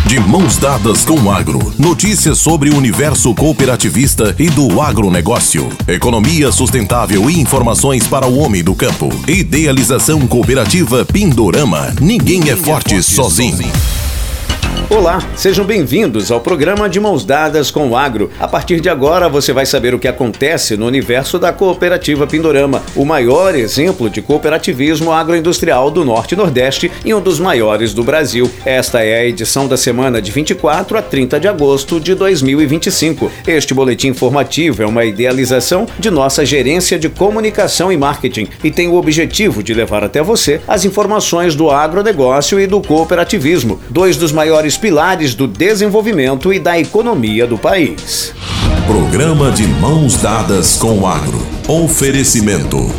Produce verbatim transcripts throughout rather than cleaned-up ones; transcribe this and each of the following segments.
De mãos dadas com o agro. Notícias sobre o universo cooperativista e do agronegócio. Economia sustentável e informações para o homem do campo. Idealização cooperativa Pindorama. Ninguém é forte sozinho. Olá, sejam bem-vindos ao programa De Mãos Dadas com o Agro. A partir de agora você vai saber o que acontece no universo da cooperativa Pindorama, o maior exemplo de cooperativismo agroindustrial do Norte e Nordeste e um dos maiores do Brasil. Esta é a edição da semana de vinte e quatro a trinta de agosto de dois mil e vinte e cinco. Este boletim informativo é uma idealização de nossa gerência de comunicação e marketing e tem o objetivo de levar até você as informações do agronegócio e do cooperativismo, dois dos maiores pilares do desenvolvimento e da economia do país. Programa de Mãos Dadas com o Agro. Oferecimento.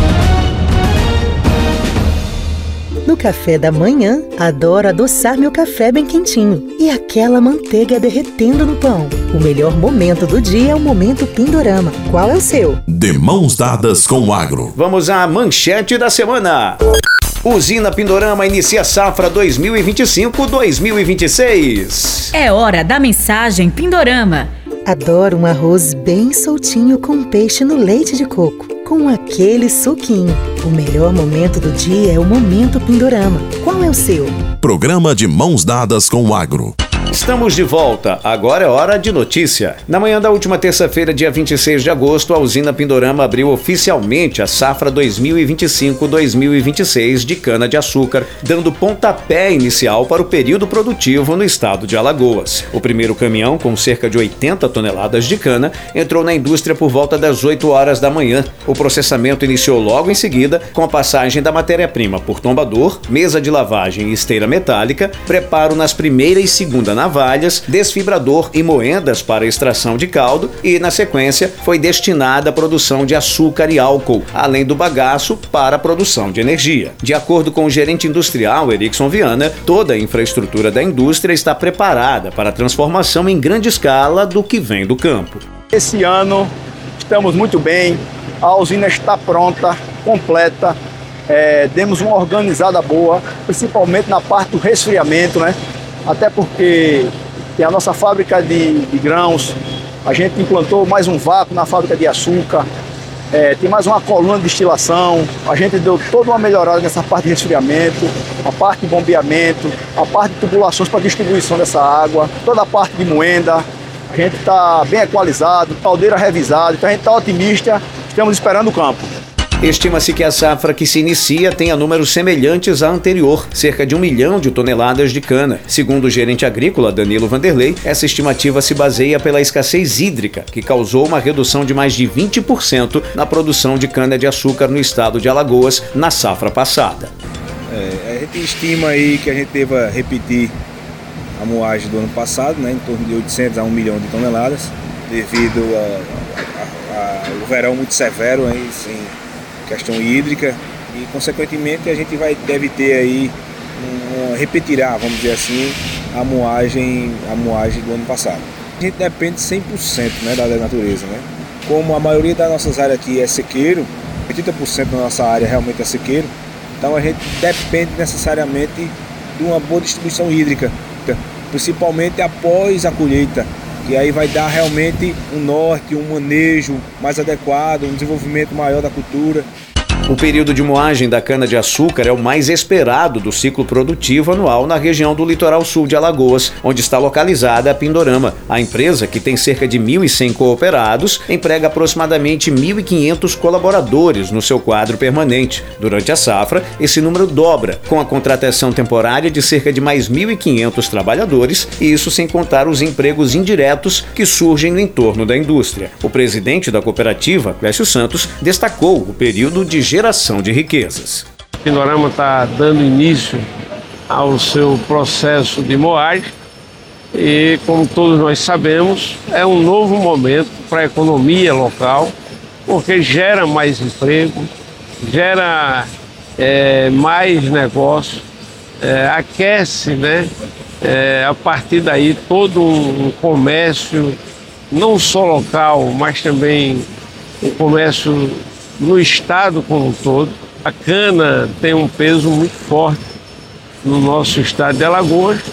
No café da manhã, adoro adoçar meu café bem quentinho e aquela manteiga derretendo no pão. O melhor momento do dia é o momento Pindorama. Qual é o seu? De Mãos Dadas com o Agro. Vamos à manchete da semana. Usina Pindorama inicia safra dois mil e vinte e cinco dois mil e vinte e seis. É hora da mensagem Pindorama. Adoro um arroz bem soltinho com peixe no leite de coco, com aquele suquinho. O melhor momento do dia é o momento Pindorama. Qual é o seu? Programa de Mãos Dadas com o Agro. Estamos de volta, agora é hora de notícia. Na manhã da última terça-feira, dia vinte e seis de agosto, a usina Pindorama abriu oficialmente a safra dois mil e vinte e cinco dois mil e vinte e seis de cana-de-açúcar, dando pontapé inicial para o período produtivo no estado de Alagoas. O primeiro caminhão, com cerca de oitenta toneladas de cana, entrou na indústria por volta das oito horas da manhã. O processamento iniciou logo em seguida, com a passagem da matéria-prima por tombador, mesa de lavagem e esteira metálica, preparo nas primeira e segunda navalhas, desfibrador e moendas para extração de caldo e, na sequência, foi destinada à produção de açúcar e álcool, além do bagaço para a produção de energia. De acordo com o gerente industrial Erickson Viana, toda a infraestrutura da indústria está preparada para a transformação em grande escala do que vem do campo. Esse ano estamos muito bem, a usina está pronta, completa, é, demos uma organizada boa, principalmente na parte do resfriamento, né? Até porque tem a nossa fábrica de, de grãos, a gente implantou mais um vácuo na fábrica de açúcar, é, tem mais uma coluna de destilação, a gente deu toda uma melhorada nessa parte de resfriamento, a parte de bombeamento, a parte de tubulações para distribuição dessa água, toda a parte de moenda, a gente está bem equalizado, caldeira revisada, então a gente está otimista, estamos esperando o campo. Estima-se que a safra que se inicia tenha números semelhantes à anterior, cerca de um milhão de toneladas de cana. Segundo o gerente agrícola Danilo Vanderlei, essa estimativa se baseia pela escassez hídrica, que causou uma redução de mais de vinte por cento na produção de cana-de-açúcar no estado de Alagoas na safra passada. É, a gente estima aí que a gente deva repetir a moagem do ano passado, né, em torno de oitocentos a um milhão de toneladas, devido ao verão muito severo, hein, sem questão hídrica, e consequentemente a gente vai, deve ter aí, um, repetirá, vamos dizer assim, a moagem, a moagem do ano passado. A gente depende cem por cento, né, da natureza, né? Como a maioria das nossas áreas aqui é sequeiro, oitenta por cento da nossa área realmente é sequeiro, então a gente depende necessariamente de uma boa distribuição hídrica, principalmente após a colheita, que aí vai dar realmente um norte, um manejo mais adequado, um desenvolvimento maior da cultura. O período de moagem da cana-de-açúcar é o mais esperado do ciclo produtivo anual na região do litoral sul de Alagoas, onde está localizada a Pindorama. A empresa, que tem cerca de mil e cem cooperados, emprega aproximadamente mil e quinhentos colaboradores no seu quadro permanente. Durante a safra, esse número dobra, com a contratação temporária de cerca de mais mil e quinhentos trabalhadores, e isso sem contar os empregos indiretos que surgem no entorno da indústria. O presidente da cooperativa, Clécio Santos, destacou o período de geração de riquezas. O Pindorama está dando início ao seu processo de moagem e, como todos nós sabemos, é um novo momento para a economia local, porque gera mais emprego, gera é, mais negócio, é, aquece, né, é, a partir daí todo um comércio, não só local, mas também o comércio no estado como um todo. A cana tem um peso muito forte no nosso estado de Alagoas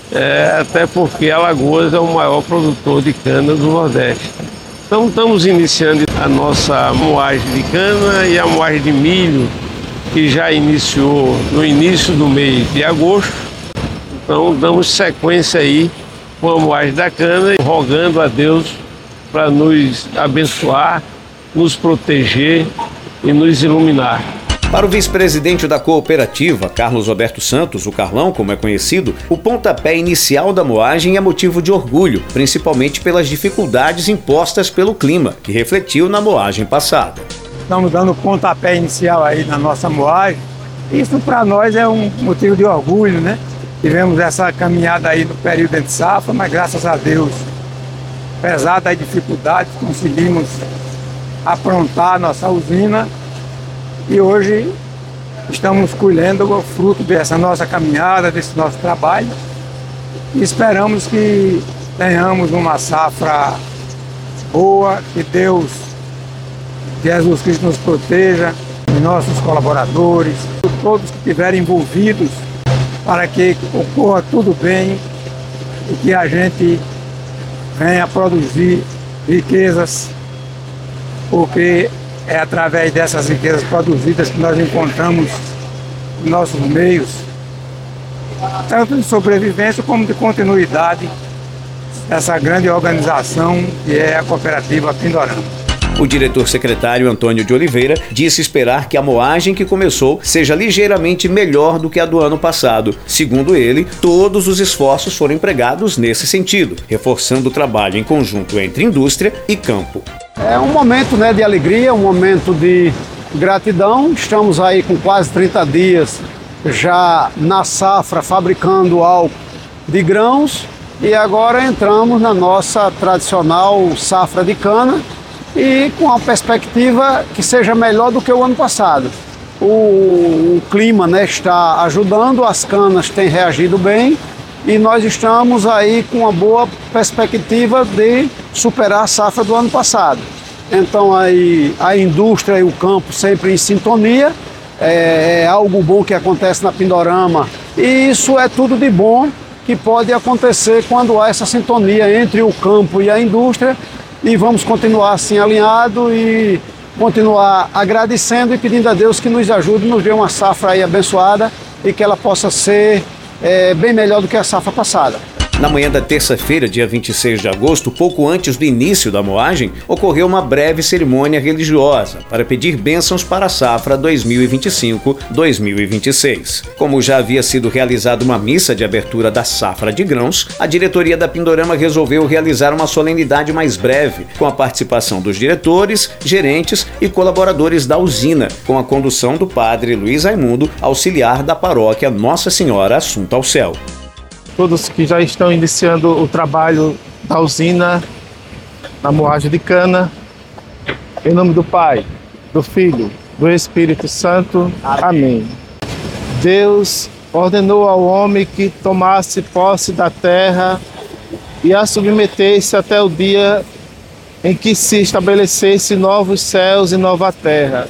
é, até porque Alagoas é o maior produtor de cana do Nordeste. Então estamos iniciando a nossa moagem de cana e a moagem de milho, que já iniciou no início do mês de agosto. Então damos sequência aí com a moagem da cana, rogando a Deus para nos abençoar, nos proteger e nos iluminar. Para o vice-presidente da cooperativa, Carlos Roberto Santos, o Carlão, como é conhecido, o pontapé inicial da moagem é motivo de orgulho, principalmente pelas dificuldades impostas pelo clima, que refletiu na moagem passada. Estamos dando o pontapé inicial aí na nossa moagem. Isso para nós é um motivo de orgulho, né? Tivemos essa caminhada aí no período de safra, mas graças a Deus, apesar das dificuldades, conseguimos aprontar a nossa usina. E hoje estamos colhendo o fruto dessa nossa caminhada, desse nosso trabalho. E esperamos que tenhamos uma safra boa, que Deus, que Jesus Cristo nos proteja, os nossos colaboradores, todos que estiverem envolvidos, para que ocorra tudo bem e que a gente venha produzir riquezas, porque é através dessas riquezas produzidas que nós encontramos nossos meios, tanto de sobrevivência como de continuidade dessa grande organização que é a Cooperativa Pindorama. O diretor-secretário Antônio de Oliveira disse esperar que a moagem que começou seja ligeiramente melhor do que a do ano passado. Segundo ele, todos os esforços foram empregados nesse sentido, reforçando o trabalho em conjunto entre indústria e campo. É um momento, né, de alegria, um momento de gratidão. Estamos aí com quase trinta dias já na safra fabricando álcool de grãos e agora entramos na nossa tradicional safra de cana e com a perspectiva que seja melhor do que o ano passado. O, o clima, né, está ajudando, as canas têm reagido bem e nós estamos aí com uma boa perspectiva de superar a safra do ano passado. Então aí a indústria e o campo sempre em sintonia, é, é algo bom que acontece na Pindorama e isso é tudo de bom que pode acontecer quando há essa sintonia entre o campo e a indústria e vamos continuar assim alinhado e continuar agradecendo e pedindo a Deus que nos ajude, nos dê uma safra aí abençoada e que ela possa ser é, bem melhor do que a safra passada. Na manhã da terça-feira, dia vinte e seis de agosto, pouco antes do início da moagem, ocorreu uma breve cerimônia religiosa para pedir bênçãos para a safra dois mil e vinte e cinco dois mil e vinte e seis. Como já havia sido realizada uma missa de abertura da safra de grãos, a diretoria da Pindorama resolveu realizar uma solenidade mais breve, com a participação dos diretores, gerentes e colaboradores da usina, com a condução do padre Luiz Raimundo, auxiliar da paróquia Nossa Senhora Assunta ao Céu. Todos que já estão iniciando o trabalho da usina, na moagem de cana, em nome do Pai, do Filho, do Espírito Santo. Amém. Deus ordenou ao homem que tomasse posse da terra e a submetesse até o dia em que se estabelecesse novos céus e nova terra.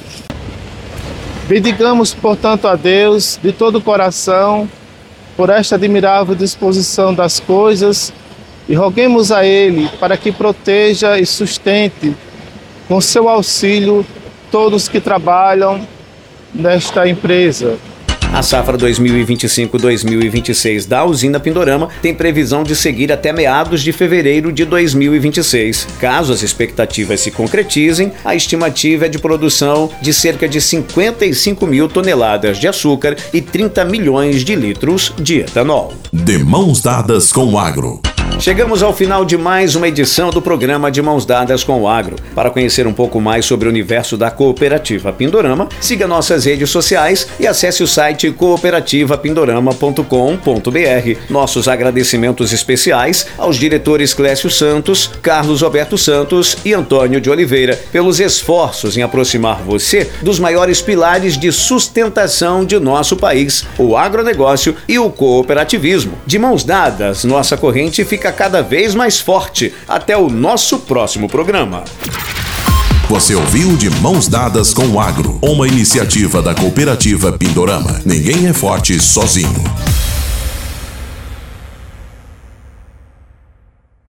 Bendigamos, portanto, a Deus de todo o coração, por esta admirável disposição das coisas e roguemos a Ele para que proteja e sustente com seu auxílio todos que trabalham nesta empresa. A safra dois mil e vinte e cinco dois mil e vinte e seis da usina Pindorama tem previsão de seguir até meados de fevereiro de dois mil e vinte e seis. Caso as expectativas se concretizem, a estimativa é de produção de cerca de cinquenta e cinco mil toneladas de açúcar e trinta milhões de litros de etanol. De Mãos Dadas com o Agro. Chegamos ao final de mais uma edição do programa De Mãos Dadas com o Agro. Para conhecer um pouco mais sobre o universo da Cooperativa Pindorama, siga nossas redes sociais e acesse o site cooperativa pindorama ponto com ponto b r. Nossos agradecimentos especiais aos diretores Clécio Santos, Carlos Roberto Santos e Antônio de Oliveira pelos esforços em aproximar você dos maiores pilares de sustentação de nosso país, o agronegócio e o cooperativismo. De Mãos Dadas, nossa corrente fica cada vez mais forte. Até o nosso próximo programa. Você ouviu De Mãos Dadas com o Agro, uma iniciativa da Cooperativa Pindorama. Ninguém é forte sozinho.